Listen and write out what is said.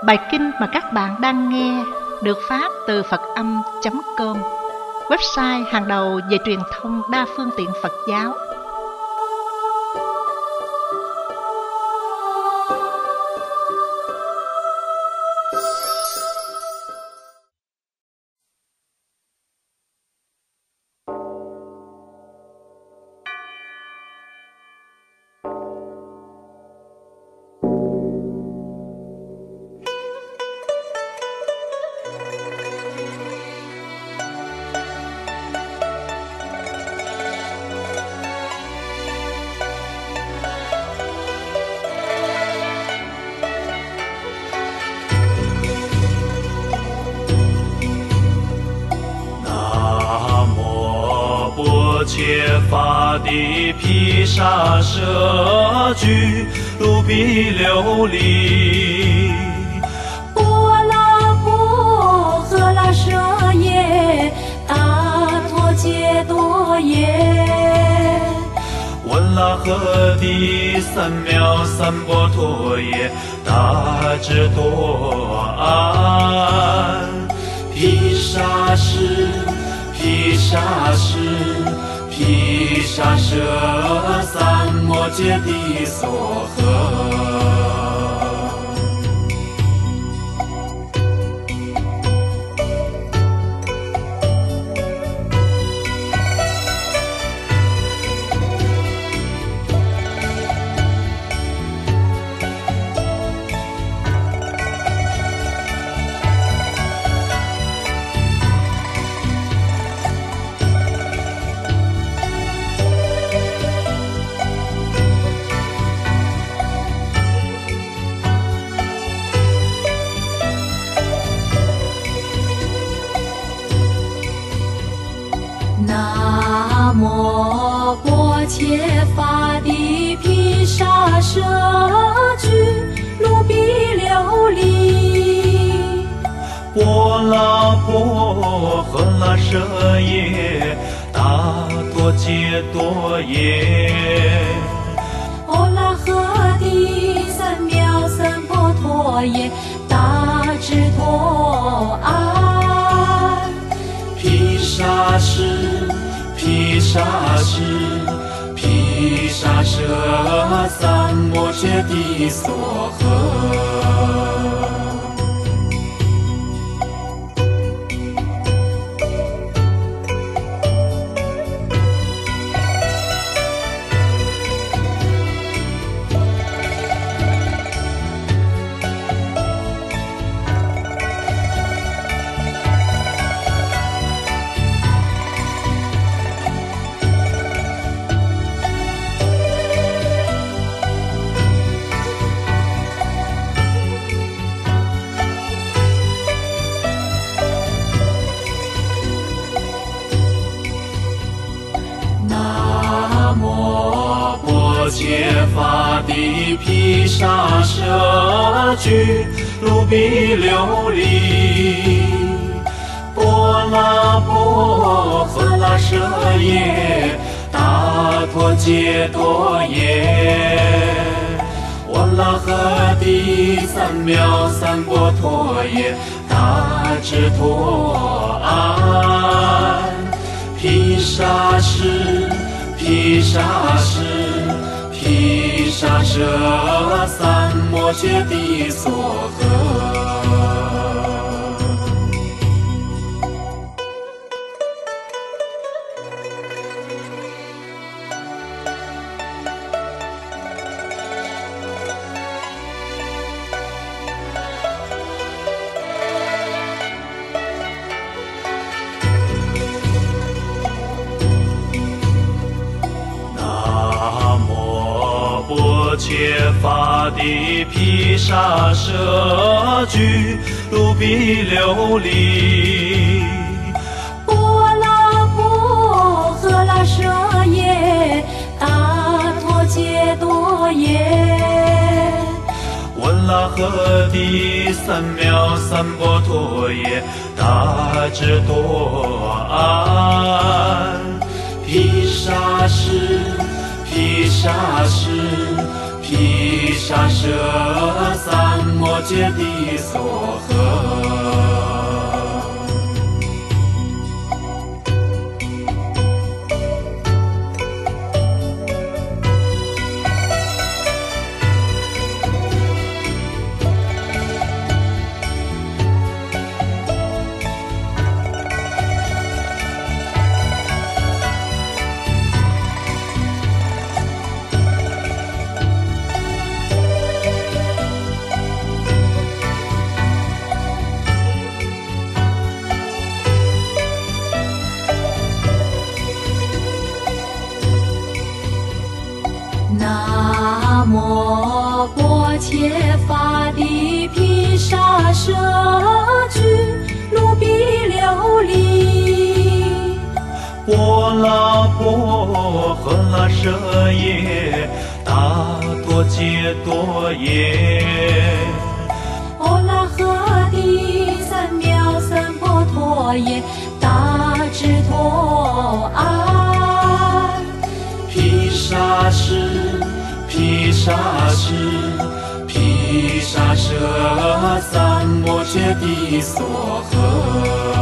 Bài kinh mà các bạn đang nghe được phát từ Phật-âm.com, website hàng đầu về truyền thông đa phương tiện Phật giáo. 切发地毗沙舍俱卢毗琉璃， 波拉波诃拉舍耶达陀揭多耶， 闻那诃帝三藐三波陀耶达智多安，毗沙施毗沙施毗沙舍三摩揭谛所诃。 南无波切法地毗沙舍俱卢毗琉璃， 波拉波诃拉舍耶达陀揭多耶， 波拉诃帝三藐三波陀耶达智多安， 毗沙施毗沙施毗沙舍三摩揭谛所诃。切发地毗沙舍俱卢毗琉璃，波拉波诃拉舍耶达陀揭多耶，我那诃帝三藐三波陀耶达智多安，毗沙施毗沙施毗沙舍三摩揭谛所诃。切发地毗沙舍俱卢毗琉璃， 波拉波诃拉舍耶达陀揭多耶， 闻那诃帝三藐三波陀耶达智多安，毗沙施毗沙施毗沙舍三摩揭谛所诃。 南无般伽伐帝毗沙舍俱卢比琉璃， 波拉波诃拉舍耶达多揭多耶， 阿拉诃帝三藐三菩提耶大智陀阿， 毗沙士毗沙士毗沙舍三摩揭谛所诃。